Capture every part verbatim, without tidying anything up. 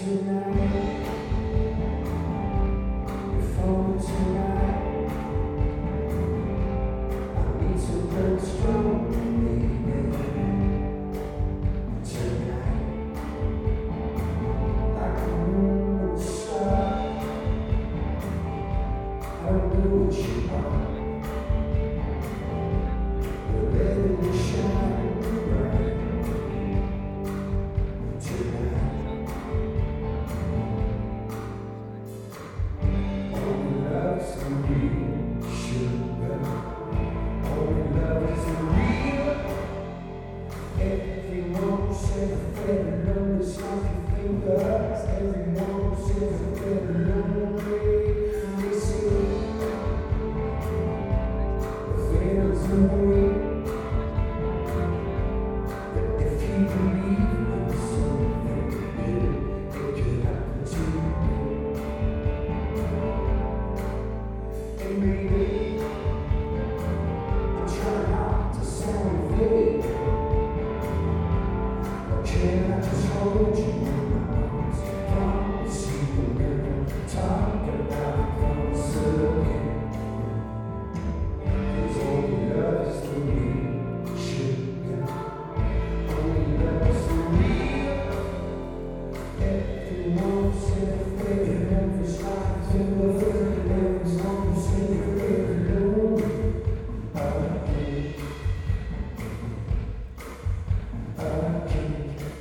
Tonight, before tonight, I need to burn strong, baby. Tonight, like a moon and a star, I don't know what you are, but let it shine bright. Tonight. Everyone says a friend alone is like your fingers. Everyone says a friend alone. They say the feels away. But if you believe in something good, it could happen to you. And maybe I'm trying not to sound vague. Can I just hold you in my arms? Promise you will never talk about it, promise again. 'Cause only love is the real sugar. Only love is the real. Everyone said a favorite love is like a favorite love is only said a favorite love. Again. Again.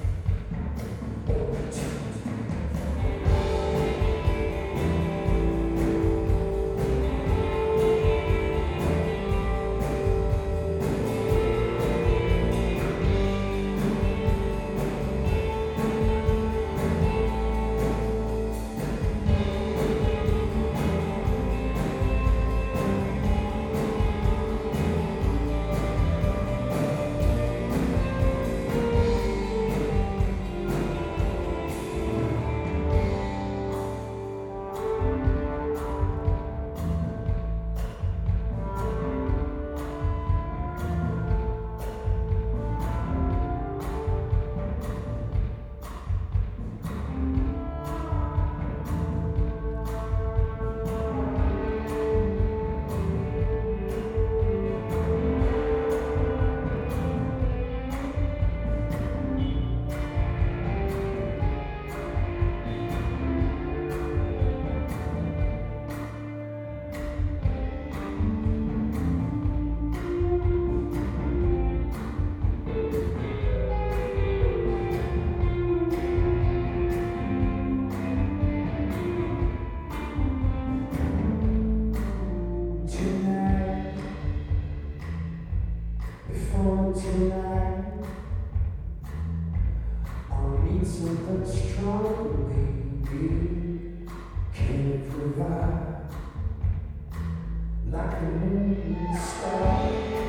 Tonight, I'll need something strong, baby. Can you provide like a moon star?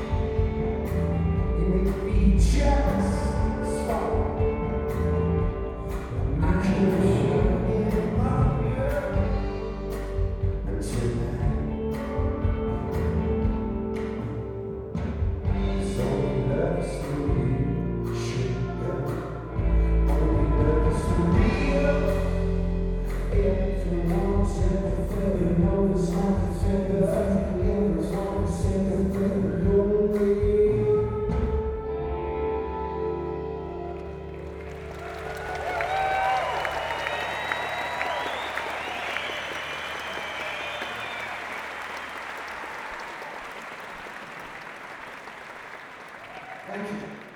You make me just spark. I can feel in my ear. And tonight. Thank you.